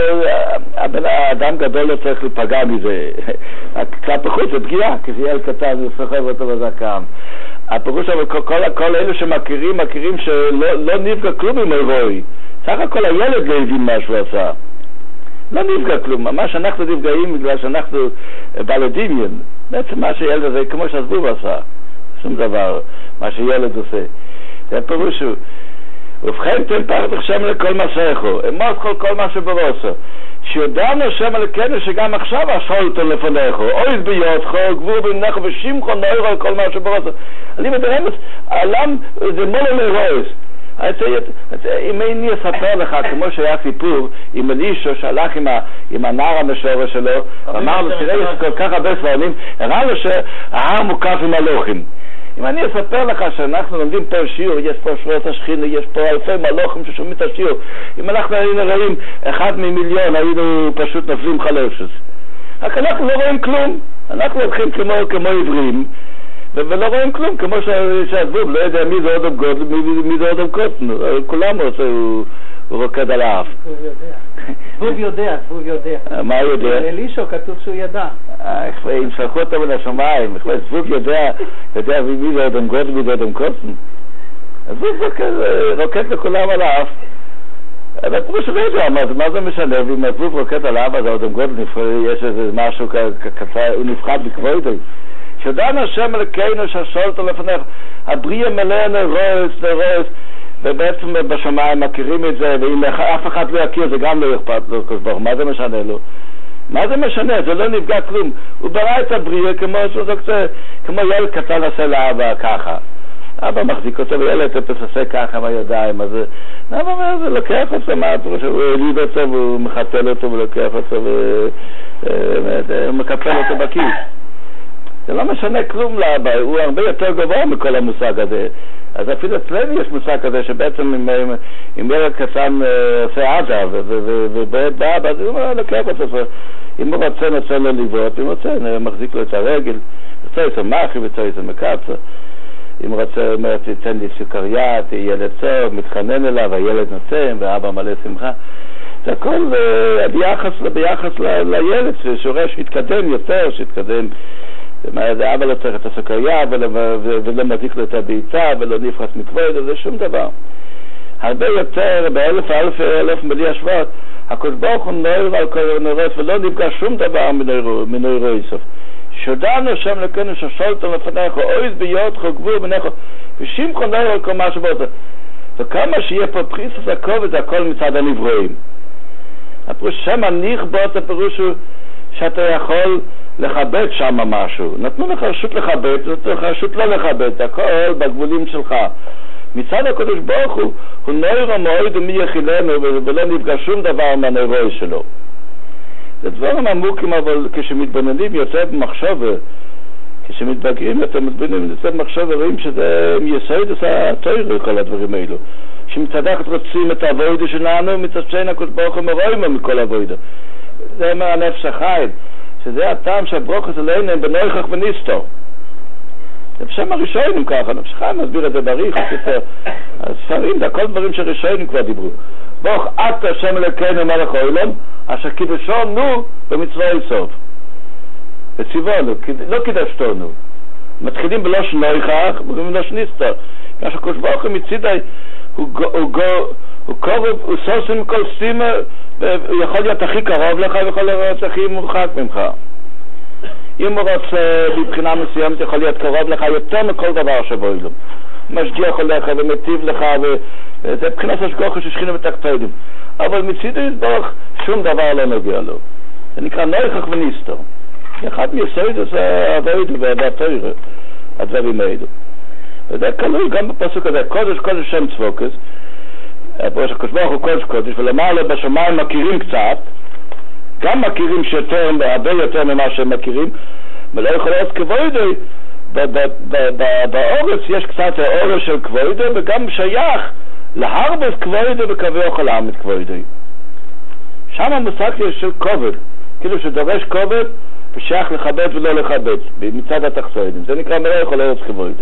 האדם גדול לא צריך להיפגע מזה. כלפי חוץ זה פגיעה, כי זה ילד קטן וסוחב אותו בזקם. הפירוש אבל כל אלו שמכירים, מכירים שלא נפגע כלום עם הרוי. סך הכל הילד לא הבין מה שהוא עשה. לא נפגע כלום, ממש אנחנו נפגעים בגלל שאנחנו בעלי דמיון. בעצם מה שילד הזה, כמו שהזבוב עשה, שום דבר, מה שילד עושה. זה הפירוש הוא ובכן תן פחד השם לכל מעשיכו, אמוס כל כל מה שברוסו, שיודענו השם לכנו שגם עכשיו השולטון לפניכו, אויז ביודכו, גבור במנכו ושמכו נוירו כל מה שברוסו. אני מדרמס, העולם זה מולו לרויס. אם אני אספר לך, כמו שהיה סיפור עם אלישו שהלך עם הנער המשורר שלו, אמר לו, תראה, יש כל כך הרבה ספרנים, הראה לו שההר מוקף עם מלוכים. אם אני אספר לך שאנחנו לומדים פה שיעור, יש פה שבועות השכינה, יש פה אלפי מלוכים ששומעים את השיעור, אם אנחנו היינו רואים אחד ממיליון, היינו פשוט נפלים חלושת. רק אנחנו לא רואים כלום, אנחנו הולכים כמו, כמו עברים, ולא רואים כלום, כמו שהזבוב לא יודע מי זה אודם גודל, מי זה אודם קוטן, כולם רוצה, הוא, הוא רוקד על האף. זבוב יודע, זבוב יודע. מה הוא יודע? אלישו כתוב שהוא ידע. אם שלחו אותו מן השמיים, זבוב יודע, יודע מי זה אודם גודל, מי זה אודם קוטן. הזבוב רוקד לכולם על האף. אבל כמו שלא יודע, מה זה משנה, ואם הזבוב רוקד על האף, אז האודם גודל, יש איזה משהו כזה, הוא נפחד בכבודו. שיודענו השם אלוקינו ששולט לפניך, הבריאה מלאה נרוס, נרוס, ובעצם בשמיים מכירים את זה, ואם אף אחד לא יכיר, זה גם לא אכפת לו, מה זה משנה לו? מה זה משנה? זה לא נפגע כלום. הוא ברא את הבריאה כמו שזה, כמו ילד קטן עושה לאבא ככה. אבא מחזיק אותו וילד תעשה ככה בידיים, אז אבא אומר, זה לוקח אותו, מה הוא הליד אותו, והוא מחתל אותו ולוקח אותו, והוא מקפל אותו בכיס. זה לא משנה כלום לאבא, הוא הרבה יותר גבוה מכל המושג הזה. אז אפילו אצלנו יש מושג כזה שבעצם אם, אם, אם ילד קטן עושה עדה ובאבא, אז הוא אומר, לקח אותו, אם הוא רוצה נוצא לו לבעוט, אם הוא רוצה מחזיק לו את הרגל, רוצה איזה מחי וצא איזה מקצה, אם הוא רוצה, אומר, תיתן לי סוכריה, תהיה ילד צור, מתחנן אליו, הילד נוצא ואבא מלא שמחה. זה הכל ביחס, ביחס ל, לילד, שרואה שיתקדם יותר, שיתקדם. זה אבא לא צריך את הסוכריה ולא מזיק לו את הביצה ולא נפחס מכבוד, זה שום דבר. הרבה יותר, באלף אלף אלף בלי השוואות, הקדוש ברוך הוא נויר על כל נורות ולא נפגע שום דבר מנוירו איסוף. שודענו שם לכנו ששולטון לפניך, אויז ביודך גבור בנך, ושמך נויר על כל מה שבאות. וכמה שיהיה פה פריסוס הכובד, זה הכל מצד הנברואים. הפירוש שם הנכבות, הפירוש הוא שאתה יכול לכבד שם משהו. נתנו לך רשות לכבד, נתנו לך רשות לא לכבד, הכל בגבולים שלך. מצד הקדוש ברוך הוא, הוא נוירו מועד ומי יחילנו, ולא נפגע שום דבר מהנוירוי שלו. זה דברים עמוקים, אבל כשמתבוננים יוצא במחשבה, כשמתבגרים יותר מתבוננים יוצא במחשבה, רואים שזה יסוד עשה התוירו, כל הדברים האלו. שמצדך רוצים את העבודה שלנו, מצד שני הקדוש ברוך הוא מרואים מכל העבודה. זה אומר הנפש החיים. שזה הטעם שהברוכס עלינו הם בנויכח וניסטור. זה בשם הראשונים ככה, נפש חיים מסביר את זה בריך, הספרים זה הכל דברים שהראשונים כבר דיברו. ברוך את השם אלוקינו מלך העולם, אשר קידשנו במצווה איסוף. וציוונו, לא קידשתנו. מתחילים בלוש נויכח, בלוש ניסטור. מה שהקדוש ברוך הוא מצידי, הוא קורב, הוא סוס עם כל סטימה, הוא יכול להיות הכי קרוב לך ויכול להיות הכי מורחק ממך. אם הוא רוצה מבחינה מסוימת יכול להיות קרוב לך יותר מכל דבר שבו אילו. משגיח עליך ומטיב לך, וזה מבחינת השגוחה ששכינו בתחתונים. אבל מצידו יסבוך שום דבר לא נוגע לו. זה נקרא נויכח וניסטר. אחד מיסוד זה עבוד והתוירה, הדברים האלו. וזה כלול גם בפסוק הזה, קודש קודש שם צבוקס, פה שקושבוח הוא קודש קודש, ולמעלה בשמיים מכירים קצת, גם מכירים שיותר, הרבה יותר ממה שהם מכירים, ולא יכול להיות כבוידוי, באורץ יש קצת האורץ של כבוידוי, וגם שייך להרבס כבוידוי וקווי אוכל העמד כבוידוי. שם המושג יש של כובד, כאילו שדורש כובד, ושייך לכבד ולא לכבד, מצד התחתונים. זה נקרא מלא יכול להיות כבוידוי.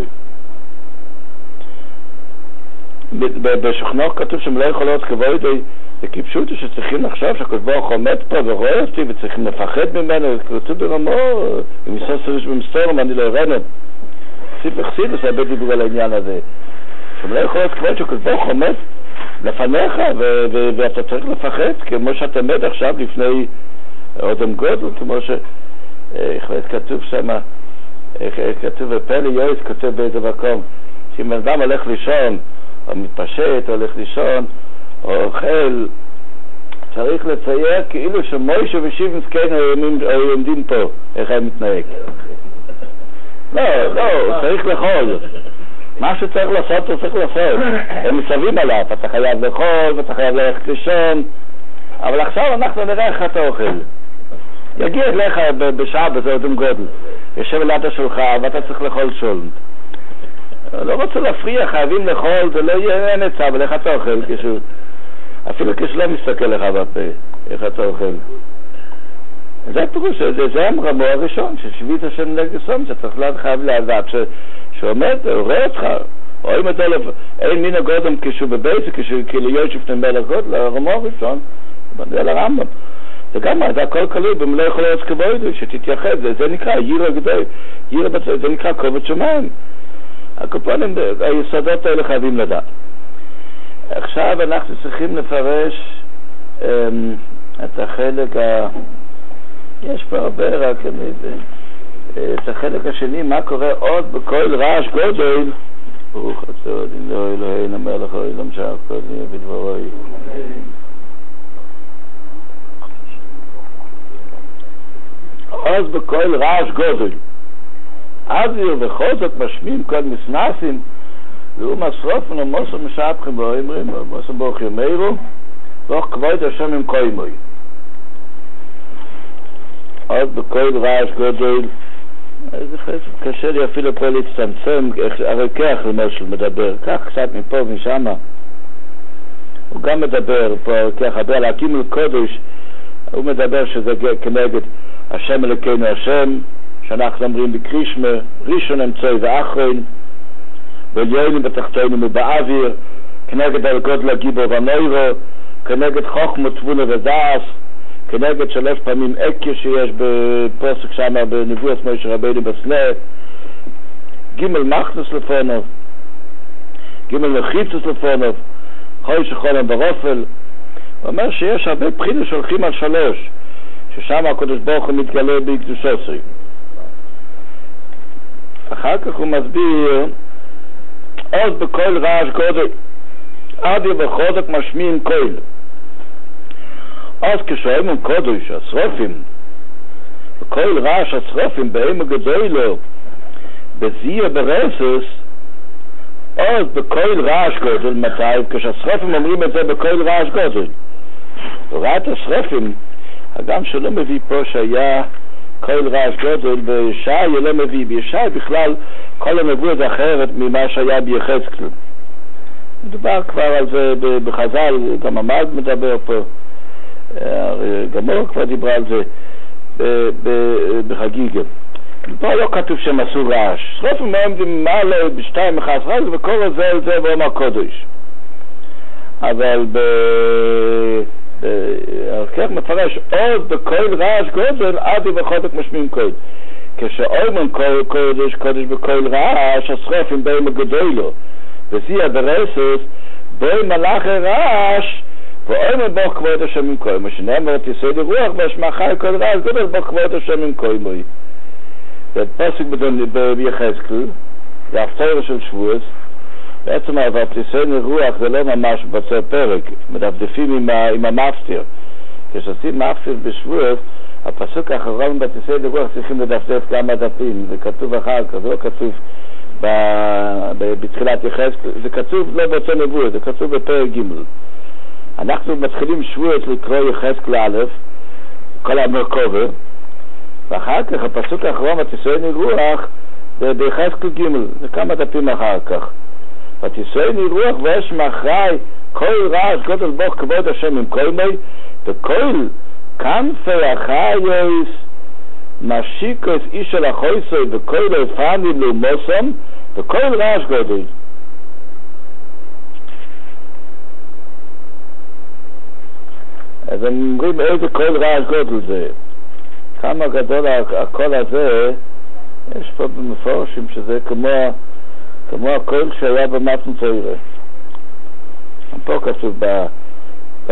בשכנוך כתוב שמלא יכול להיות כבוידוי, זה כפשוט שצריכים לחשוב שהקדוש עומד פה ורואה אותי וצריכים לפחד ממנו, כתוב ברמו, ומסור סריש במסתורם, אני לא הרנו. סיף החסיד עושה הרבה דיבור על העניין הזה. שמלא יכול להיות כבוד שהקדוש עומד לפניך ואתה צריך לפחד, כמו שאתה עומד עכשיו לפני אודם גודל, כמו שכתוב שם, כתוב בפלי יויס, כתוב באיזה מקום, שאם אדם הולך לישון, או מתפשט, או הולך לישון, או אוכל, צריך לצייר כאילו שמוישה ושיבן סקיין היו עומדים פה, איך הם מתנהג. לא, לא, הוא צריך לאכול. מה שצריך לעשות, הוא צריך לעשות. הם מסביבים עליו, אתה חייב לאכול, ואתה חייב ללכת לישון, אבל עכשיו אנחנו נראה איך אתה אוכל. יגיע אליך בשעה בזה אודם גודל, יושב ליד השולחן, ואתה צריך לאכול שולנט. לא רוצה להפריע, חייבים לאכול, זה לא יהיה נצא, אבל איך אתה אוכל כשהוא... אפילו כשלא מסתכל לך בפה, איך אתה אוכל. זה הפירוש, זה, זה המרמו הראשון, ששבית השם נגסום, שצריך חייב לדעת, שעומד, הוא רואה אותך, או אם אתה אין מן הגודם כשהוא בבית, כשהוא כאילו יושב נמל הגודל, הרמו הראשון, זה על הרמב"ם. זה גם, זה הכל כלוי, במלא יכול להיות כבוידוי, שתתייחד, זה, זה נקרא ירא גדול, ירא בצד, זה נקרא כובד שמיים. הקופונים, היסודות האלה חייבים לדעת. עכשיו אנחנו צריכים לפרש um, את החלק ה... יש פה הרבה רק את החלק השני, מה קורה עוד בכל רעש גודל. ברוך אתה אדוני אלוהינו המלך העולם שהכל נהיה בדברו. עוד בכל רעש גודל. אוויר וחוזק משמיעים כל מסנסים, והוא מסרופן ומוסר משאפכם ואומרים, ומוסר ברוך ימירו, ואוך כבוד השם עם קוימוי. עוד בכל רעש גודל, זה קשה לי אפילו פה להצטמצם, הרי כך למשל מדבר, כך קצת מפה ומשם, הוא גם מדבר פה, כך הרבה להקים לקודש, הוא מדבר שזה כנגד השם אלוקינו השם, שאנחנו אומרים בקרישמה, ראשון אמצעי ואחרון, ועליונים בתחתונים ובאוויר, כנגד על גודל הגיבור והנוירו, כנגד חוכמה, תבונה ודעס, כנגד שלוש פעמים עקר שיש בפוסק שם בנבואת משה רבינו בסנה, גימל מחנס לפונוב, גימל מחיצוס לפונוב, חוי שחולם ברופל. הוא אומר שיש הרבה בחינים שהולכים על שלוש, ששם הקדוש ברוך הוא מתגלה בקדושוסי. אחר כך הוא מסביר עוד בכל רעש גודל אבי וחוזק משמיעים קול. אז כשאומרים קודש השרופים בכל רעש השרופים באים הגדולו בזיה ברסס, אז בכל רעש גודל מתי? כשהשרופים אומרים את זה בכל רעש גודל. וראת השרופים הגם שלא מביא פה שהיה כל רעש גודל, בישעיה לא מביא, בישעיה בכלל כל הנבואה זה אחרת ממה שהיה ביחזקאל. מדובר כבר על זה בחז"ל, גם עמד מדבר פה, גמור כבר דיברה על זה בחגיגה. פה לא כתוב שהם עשו רעש. שרופים מהם מעלה בשתיים אחד רעש וקורא זה על זה ואומר קודש. אבל ב... כך מפרש עוד בכל רעש גודל אבי וחודק משמיעים קוד. כשאומרים קודש קודש בכל רעש השרופים באים הגדולו וזיה ברסס בואי מלאך הרעש, ואומר בו כבוד השם עם קוימו, שנאמר תיסוד רוח ואשמע חי כל רעש גדול בו כבוד השם עם קוימו. זה פסוק ביחזקאל, זה הפטור של שבועס. בעצם אבל תיסוד רוח זה לא ממש בצע פרק, מדפדפים עם, עם המפטיר. כשעושים מפטיר בשבועס, הפסוק האחרון בתיסוד רוח צריכים לדפדף כמה דפים, זה כתוב אחר כך, זה לא כתוב ב, ב, בתחילת יחזקאל, זה כתוב לא בצע נבואה, זה כתוב בפרק ג'. אנחנו מתחילים שבועות לקרוא יחזקאל א', כל המרכובה, ואחר כך הפסוק האחרון ותישאני רוח זה ביחזקאל ג', זה כמה דפים אחר כך. ותישאני רוח ואשמע חי כל רעש גדול בו כבוד השם עם כל מי, וכל כנפי החייס משיקוס איש של החויסוי וכל הפנים לאומוסם וכל רעש גדול. אז הם אומרים איזה כל רעש גודל זה, כמה גדול הקול הזה, יש פה במפורשים שזה כמו, כמו הקול שהיה במתן תורה. פה כתוב ב... ב...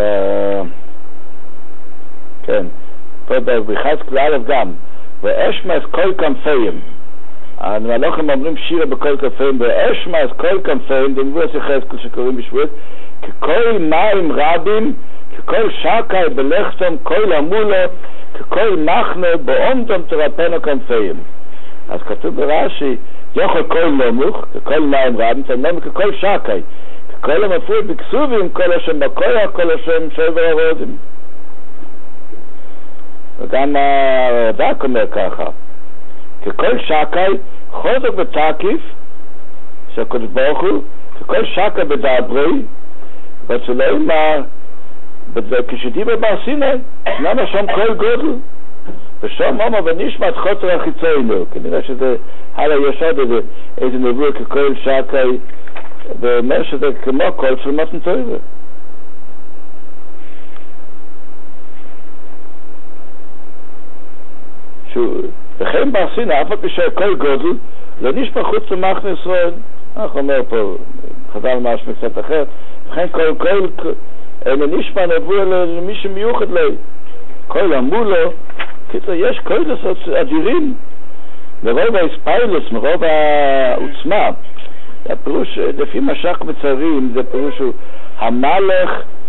כן, פה ביחזקאל א' גם, ואשמע את כל כנפיהם. המלאכים אומרים שירה בכל כנפיהם, ואשמע את כל כנפיהם, דמבוס יחזקאל שקוראים בשבועס, ככל מים רבים, ככל שקי בלכתם כל המולו, ככל מחנה בעומדם תרפנו כנפיהם. אז כתוב ברש"י, יכול כל נמוך, ככל מים רבים, תנמוך ככל שקי, ככל המפריד בכסובים, כל השם בכוח, כל השם שבר הרוזים. וגם הרד"ק אומר ככה, ככל שקי חוזק ותקיף, שהקדוש ברוך הוא, ככל שקי בדברי, וצלו אמר, כשדיבר בר סיני, למה שם כל גודל? ושם אומר ונשמע חוצר החיצונו, כנראה שזה, הלאה יש עוד איזה, איזה נבוא ככל שקי, ואומר שזה כמו קול של מתן תורה. וכן בר סיני, אף על פי כל גודל, לא נשמע חוץ למחנה ישראל. אנחנו אומר פה, חזר משהו קצת אחר, וכן כל כל, אין נשמע נבוא למי שמיוחד לי. כל אמרו לו, קיצר, יש קודש אדירים, מרוב האספיילוס, מרוב העוצמה. הפירוש, לפי משך מצרים, זה פירוש הוא, המלך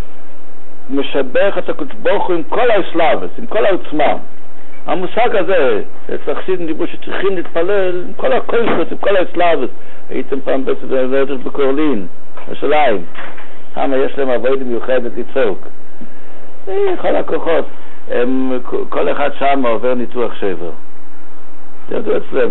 משבח את הקדוש ברוך הוא עם כל האסלאבס, עם כל העוצמה. המושג הזה, חסידים דיברו שצריכים להתפלל עם כל הקודש, עם כל האסלאבס. הייתם פעם בסדר בקורלין, בשליים. כמה יש להם עבודה מיוחדת לצעוק. כל הכוחות, הם, כל אחד שם עובר ניתוח שבר. זה ידעו אצלם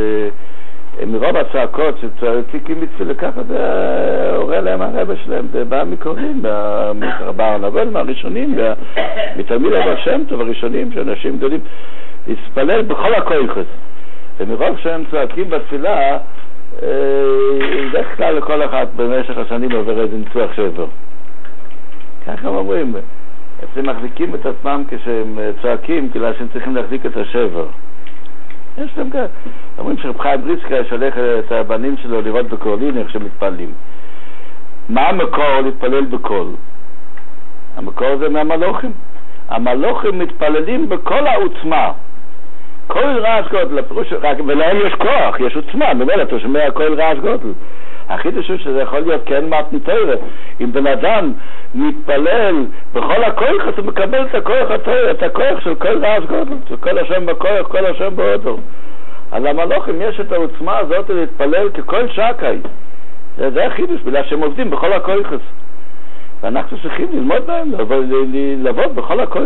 שמרוב הצעקות שצועקים בתפילה ככה, זה הורה להם הרבה שלהם, זה בא מקוראים, מהרבר נבל, מהראשונים, מתלמיד אבל שם טוב, הראשונים שאנשים גדולים להתפלל בכל הכוחות. ומרוב שהם צועקים בתפילה, דרך כלל לכל אחד במשך השנים עובר איזה ניתוח שבר. ככה הם אומרים, הם מחזיקים את עצמם כשהם צועקים, כאילו שהם צריכים להחזיק את השבר. יש להם כאלה. אומרים שרב חיים בריסקה שולח את הבנים שלו לראות בקורלין איך שמתפללים. מה המקור להתפלל בקול? המקור זה מהמלוכים. המלוכים מתפללים בכל העוצמה. כל רעש גודל, ולהם יש כוח, יש עוצמה, ממילא אתה שומע כל רעש גודל. החידוש הוא שזה יכול להיות כן מתן תורה. אם בן אדם מתפלל בכל הכוח, אז הוא מקבל את הכוח התורה, את הכוח של כל רעש גודל, של כל השם בכוח, כל השם באותו. אז המלוכים יש את העוצמה הזאת להתפלל ככל שקי. זה, זה החידוש, בגלל שהם עובדים בכל הכוח. ואנחנו צריכים ללמוד בהם, לעבוד בכל הכוח.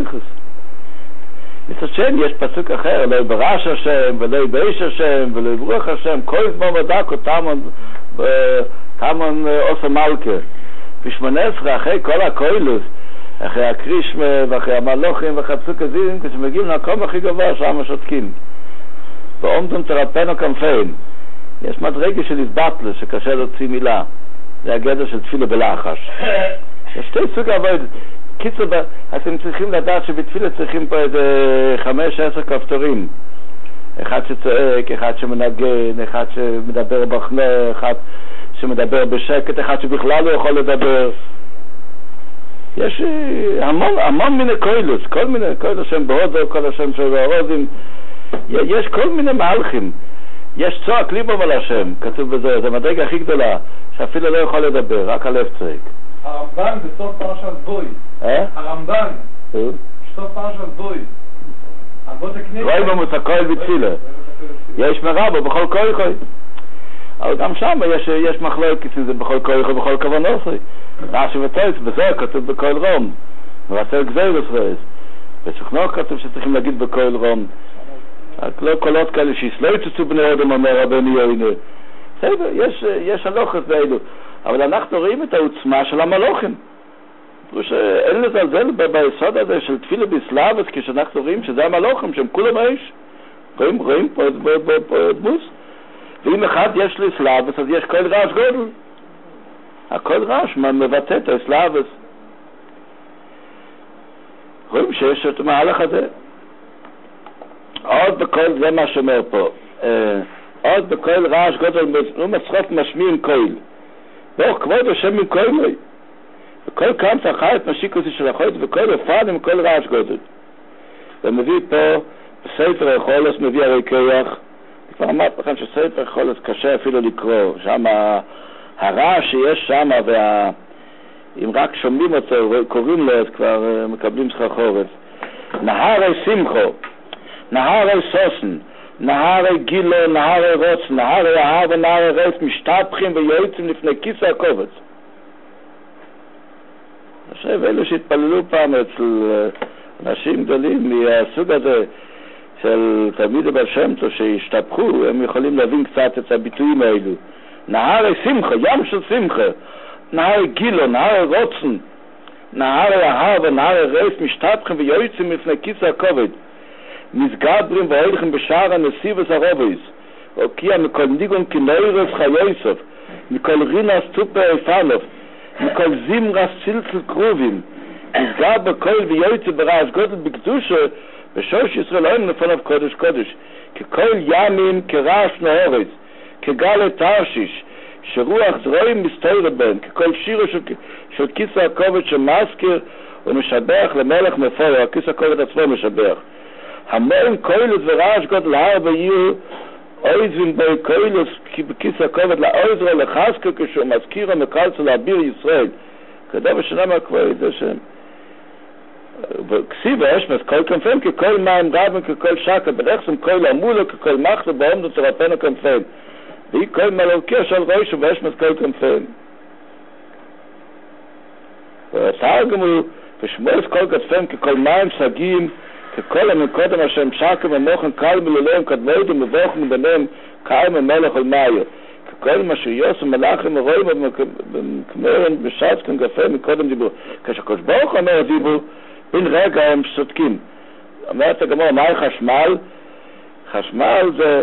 מצד שני יש פסוק אחר, לא ברעש השם ולא באש השם ולא ברוח השם, כל זמן ודקו תמון תמון עושה מלכה. בשמונה עשרה אחרי כל הקוילוס, אחרי הקרישמה ואחרי המלוכים ואחרי הפסוק הזירים, כשמגיעים למקום הכי גבוה שם שותקים ועומדם תרפנו כנפיהם. יש מדרגה של הסבטלה שקשה להוציא מילה, זה הגדר של תפילה בלחש. יש שתי סוג עבוד. קיצור, אתם צריכים לדעת שבתפילה צריכים פה איזה חמש עשר כפתורים. אחד שצועק, אחד שמנגן, אחד שמדבר בחנה, אחד שמדבר בשקט, אחד שבכלל לא יכול לדבר. יש המון, המון מיני קוילוס, כל מיני, כל השם בהודו, כל השם של הרוזים, יש כל מיני מהלכים. יש צועק ליבו על השם, כתוב בזה, זה מדרגה הכי גדולה, שאפילו לא יכול לדבר, רק הלב צועק. הרמב"ן בסוף פרשת בוי. אה? הרמב"ן, בסוף פרשת בוי. אבות הכנסת. רואים במוס הקויל וצילה. יש מרבו בכל כויכוי. אבל גם שם יש, יש מחלוקת אם זה בכל כויכוי, בכל כוונוסי. רש"י וטויס, בזה כתוב בכל רום. מבשר גזירוס רז. בסוכנוך כתוב שצריכים להגיד בכל רום. רק לא קולות כאלה שיסלו יצוצו בני אדם, אומר רבנו יוינה. בסדר, יש, יש הלוכת באלו. אבל אנחנו רואים את העוצמה של המלוכים. אין לזלזל ביסוד הזה של תפילה בסלאבס, כשאנחנו רואים שזה המלוכים, שהם כולם האיש. רואים, רואים פה דמוס. ואם אחד יש לי סלאבס, אז יש כל רעש גודל. הכל רעש מבטא את הסלאבס. רואים שיש את המהלך הזה. עוד בכל, זה מה שאומר פה, עוד בכל רעש גודל, הוא מצחוק משמיעים קויל. ברוך כבוד השם עם קוילוי. וכל כאן צחי את משיקוסי של החוץ, וכל רפד עם כל רעש גודל. ומביא פה, בספר החולס מביא הרי כיח, כבר אמרת לכם שספר החולס קשה אפילו לקרוא, שם הרעש שיש שם, וה... אם רק שומעים אותו וקוראים לו, אז כבר מקבלים שכר חורף. נהרי שמחו, נהרי סוסן, נהרי גילו, נהרי רוץ, נהרי אהב ונהרי רץ, משתפכים ויועצים לפני כיסא הקובץ. עכשיו, אלו שהתפללו פעם אצל אנשים גדולים מהסוג הזה של תלמידי בעל שם טוב שהשתפכו, הם יכולים להבין קצת את הביטויים האלו. נהרי שמחה, ים של שמחה, נהרי גילו, נהרי רוצן, נהרי אהב ונהרי רץ, משתפכים ויועצים לפני כיסא הקובץ. מסגברים והולכים בשער הנסיבס הרובס, הוקיע מכל ניגון כנוירס חיוסף, מכל רינס טופה איפנוף, מכל זימרס צילצל קרובים, מסגר בכל ויועצה ברעש גודל בקדושה, בשוש ישראל אין לפניו קודש קודש, ככל ימים כרעש נהורס, כגל תרשיש, שרוח זרועים מסתירה בן, ככל שירו של, של כיסא הכובד שמזכיר ומשבח למלך מפורר, הכיסא הכובד עצמו משבח. המון קוילוס ורעש גודל הרבה יהיו אויזים בי קוילוס בכיס הכובד לאוזרו לחזקו כשהוא מזכיר המקלצו לאביר ישראל כדאי בשנם הכבוד זה שם וכסיב האשמס כל כנפים ככל מים רבים ככל שקה בדחסם כל עמולו ככל מחלו בעומדו תרפנו כנפים והיא כל מלוקיה של ראשו באשמס כל כנפים ותרגמו ושמוס כל כתפים ככל מים סגים ככל המקודם השם שקם ומוכן קל מלולהם כדמודים מבוכם ביניהם קל ממלך על מאיה ככל מה שיוס ומלאכים ורואים במקמרן בשצקן גפה מקודם דיבור כשקוש ברוך אומר דיבור בין רגע הם שותקים אומרת הגמור מה חשמל חשמל זה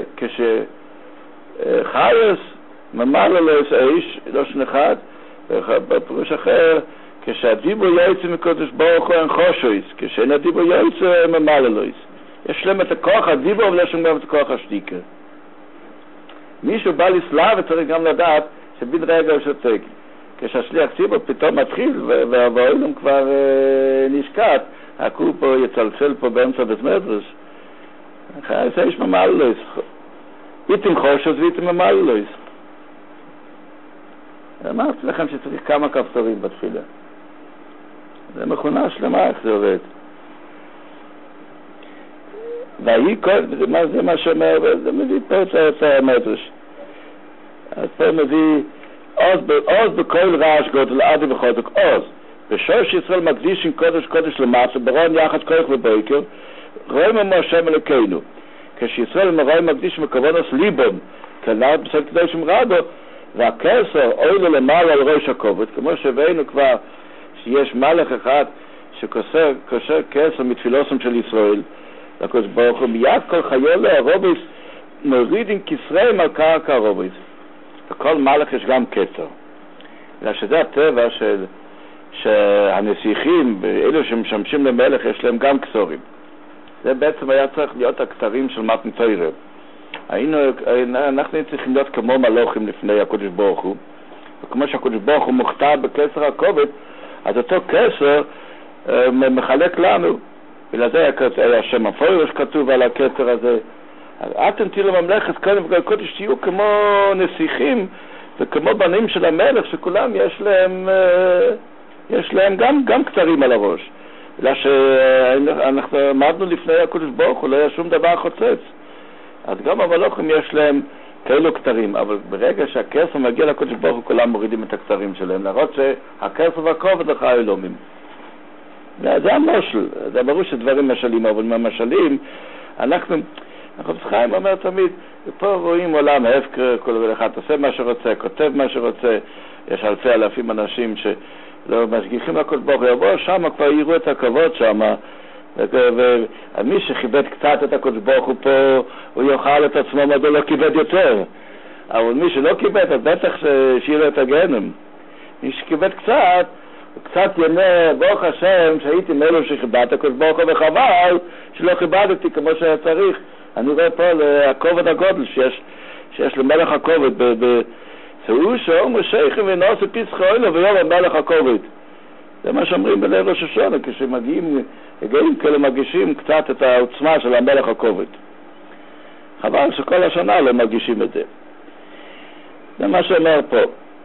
כשחייס ממלא לו האיש לא שנחד בפרוש אחר כשהדיבור יועצה מקודש ברוך הוא אין חושויס, כשאין הדיבור יועצה ממלא לויס. יש להם את הכוח הדיבור, אבל יש להם גם את הכוח השתיקה. מישהו בא לסלאב וצריך גם לדעת שבין רגע הוא שותק. כשהשליח ציבור פתאום מתחיל, והאוילום כבר נשקט, הכור פה יצלצל פה באמצע בסמדרש. זה יש ממלא לויס. איתם חושוס ואיתם ממלא לויס. אמרתי לכם שצריך כמה כפתורים בתפילה. זה מכונה שלמה איך זה עובד. והיא כל, זה, זה מה שאומר, זה מביא פה את המדרש. אז פה מביא עוז בכל רעש גודל עדי וחוזק עוז. בשוש ישראל מקדישים קודש קודש למעשה, ברון יחד כוח ובויקר, רואים אמו השם אלוקינו. כשישראל מראים מקדישים מכוונוס ליבום, כנעת בסד קדושים רבו, והכסר אוילו למעלה על ראש הכובד, כמו שהבאנו כבר שיש מלך אחד שקושר כסר מתפילוסם של ישראל, לקוש ברוך הוא מיד כל חיולו הרובס מורידים כסריהם על קרקע הרובס. בכל מלך יש גם כסר. אלא שזה הטבע של שהנסיכים, אלו שמשמשים למלך, יש להם גם כסורים. זה בעצם היה צריך להיות הכתרים של מתן תורה. היינו, אנחנו צריכים להיות כמו מלוכים לפני הקודש ברוך הוא, וכמו שהקדוש ברוך הוא מוכתר בכסר הכובד, אז אותו כסר אה, מחלק לנו. בגלל זה היה השם הפורש כתוב על הכתר הזה. אתם תהיו לממלכת כהנים וכהני קודש, תהיו כמו נסיכים וכמו בנים של המלך, שכולם יש להם יש להם גם, גם כתרים על הראש. בגלל שאנחנו עמדנו לפני הקדוש ברוך הוא, לא היה שום דבר חוצץ. אז גם המלוכים יש להם כאלו כתרים, אבל ברגע שהכסר מגיע לקדוש ברוך הוא, כולם מורידים את הכתרים שלהם, להראות שהכסר והכובד לך אלוהים. זה המשל, זה ברור שדברים משלים, אבל מהמשלים אנחנו, החפץ חיים אומר תמיד, פה רואים עולם ההפקר, כל אחד עושה מה שרוצה, כותב מה שרוצה, יש אלפי אלפים אנשים שלא משגיחים לקדוש ברוך הוא, יבוא שם כבר יראו את הכבוד שם, ומי שכיבד קצת את הקדוש ברוך הוא פה, הוא יאכל את עצמו מדוע לא כיבד יותר, אבל מי שלא כיבד, אז בטח שיראה את הגנם. מי שכיבד קצת, קצת ימי ברוך השם שהייתי מאלו שכיבדת הקדוש ברוך הוא, וחבל שלא כיבדתי כמו שהיה צריך. אני רואה פה הכובד הגודל שיש, שיש למלך הכובד, שהוא שאומר שייכים ונעשו פיסחו אלו ויום המלך הכובד. זה מה שאומרים בליל ראש השונה, כשמגיעים הגעים כאלה מגישים קצת את העוצמה של המלך הכובד. חבל שכל השנה לא מגישים את זה. זה מה שאומר פה.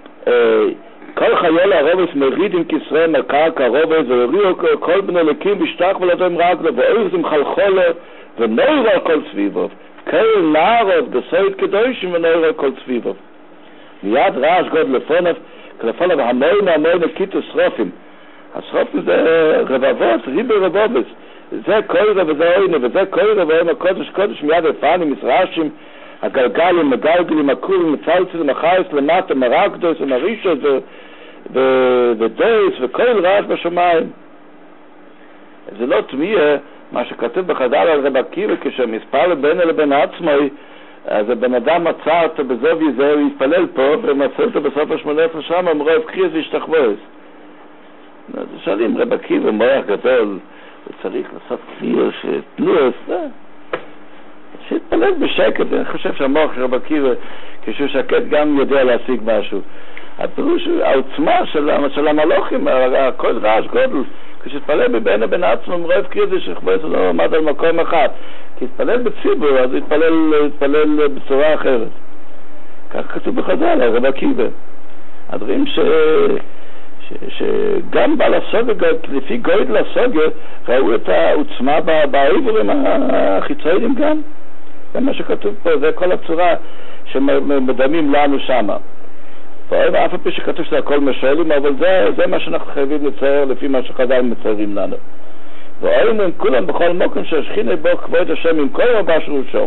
כל חייל הרובס מרידים כסרי מקרקע רובס והריעו כל בני לקים בשטח ולדם רגלו ואוירזים חלחולו ונויר על כל סביבו כאל נערות בסוית קדושים ונויר על כל סביבו מיד רעש גוד לפונף כלפונף המון המון קיטו שרופים. השרופים זה רבבות, ריבי רבובס, זה קוירה וזה אוינה וזה קוירה ואוים הקודש קודש מיד הפנים מסרשים הגלגלים, מגלגלים, הקורים, מצלצלים, החייס למטה, מרקדוס ומרישות ודויס וכל רעש בשמיים. זה לא תמיעה מה שכתוב בחז"ל על רבי עקיבא, כשמספר בין לבין עצמי, אז הבן אדם מצא אותו בזה וזה, הוא יתפלל פה ומצא אותו בסוף השמונה עשרה שם, אמרו הבקריס וישתחוויס. אז שואלים, רבי עקיבא מוח גדול, הוא צריך לעשות כפיר שתנועס, שיתפלל בשקט. אני חושב שהמוח של רבי עקיבא כשהוא שקט גם יודע להשיג משהו. הפירוש, העוצמה של המלוכים, הכל רעש גודל, כשתפלל מבין לבין עצמו מרוב קריזי שכבוס לא עמד על מקום אחד, כי התפלל בציבור אז הוא התפלל בצורה אחרת. כך כתוב בחז"ל על רבי עקיבא. הדברים ש... שגם בעל הסוגה, לפי גודל הסוגה, ראו את העוצמה בעברים החיצוניים גם. זה מה שכתוב פה, זה כל הצורה שמדמים לנו שמה. ואף הפי שכתוב שזה הכל משלים, אבל זה, זה מה שאנחנו חייבים לצייר לפי מה שחז"ל מציירים לנו. ואוהים הם כולם בכל מוקם שהשכינה בו כבוד השם עם כל רבה שהוא שום.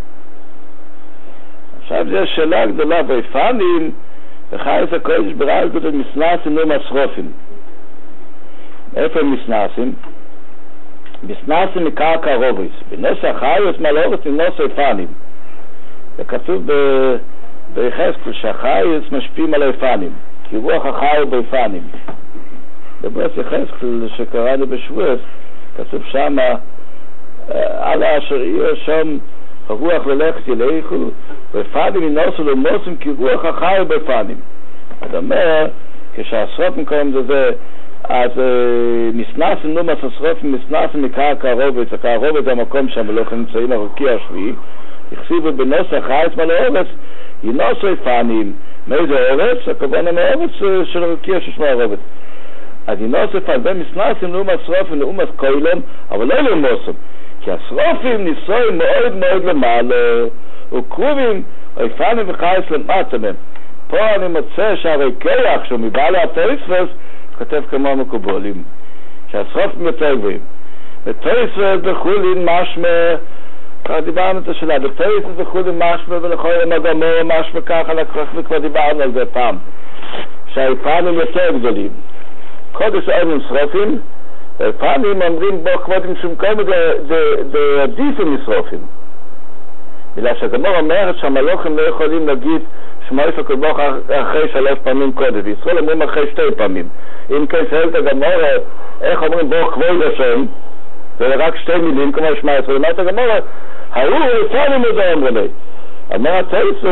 עכשיו זו שאלה גדולה, ויפנים וחייס הקודש ברעש גדול מסנסים לא מסרופים. איפה הם מסנסים? מסנסים מקרקע רובס. בנוסח חייס מלאורס עם נוסע פנים. זה כתוב ב... ביחזקאל שהחייס משפיעים על היפנים, כי רוח החי הוא ביפנים. בברס יחזקאל שקראנו בשבועס, כתוב שם, על אשר יהיה שם הרוח ללכת ילכו, ויפנים ינוסו למוסים כי רוח החי הוא ביפנים. זאת אומרת, כשהשרופים קוראים לזה, אז מסנסים לא מסשרופים, מסנסים מקרקע רובץ, הקרקע רובץ זה המקום שהמלוכים נמצאים הרקיע השביעי, הכסיבו בנוסח חייס מלאורס, ינוסו יפנים. מאיזה אורץ? הכוונה מאורץ של רקיע ששמו הרובץ. אז ינוסו יפנים, בין מסנסים לאום השרופים לאום הסקוילם, אבל לא לאום מוסם. כי השרופים ניסויים מאוד מאוד למעלה, וקרובים יפנים וחייס למטה מהם. פה אני מוצא שהרקיח שהוא מבעלי התויספס, כתב כמו מקובולים. שהשרופים יותר גבוהים. ותויספס בחולין משמע, כבר דיברנו את השאלה, בתויספס בחולין משמע ולכל המגמור משמע ככה, וכבר דיברנו על זה פעם. שהיפנים יותר גדולים. קודש אוהבים שרופים, והיפנים אומרים בו כבודים שום קודם, זה עדיפים משרופים. בגלל שהגמור אומרת שהמלוכים לא יכולים להגיד שמואף הקדוש אחרי שלוש פעמים קודם, וישראל אומרים אחרי שתי פעמים. אם כן שאלת הגמור, איך אומרים בו כבוד השם, זה רק שתי מילים כמו שמע ישראל, אומרת הגמור, ההוא יפנים את זה אומר לי. אומר התויספס,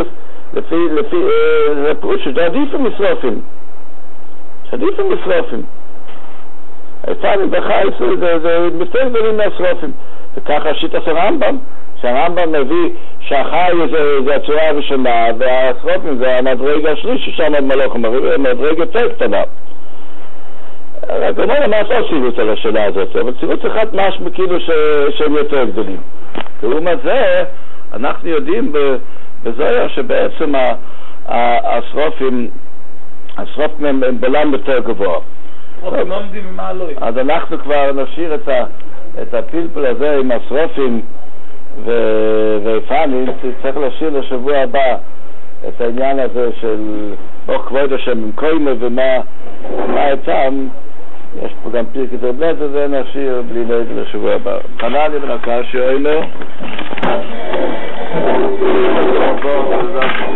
לפי, לפי, זה פירוש שזה עדיף משרופים. שעדיף משרופים. היפנים וחייס זה יותר גדולים מהשרופים. וככה שיטת הרמב"ם, שהרמב"ם מביא שהחי זה, זה הצורה הראשונה, והשרופים זה המדרג השלישי, שם המלוך המדרג יותר קטנה. רק אומר מה עושה ציוץ על השאלה הזאת, אבל ציוץ אחד משהו כאילו ש... שהם יותר גדולים. לעומת זה, אנחנו יודעים בזוהר שבעצם השרופים, השרופים הם בלם יותר גבוה. אז אנחנו כבר נשאיר את, ה... את הפלפל הזה עם השרופים והיפנים, צריך להשאיר לשבוע הבא את העניין הזה של אוך כבוד השם עם קוימה ומה איתם. יש פה גם פרק דרבנט, זה נשאיר בלי נהג לשבוע הבא. חנן לבן הקש שאומר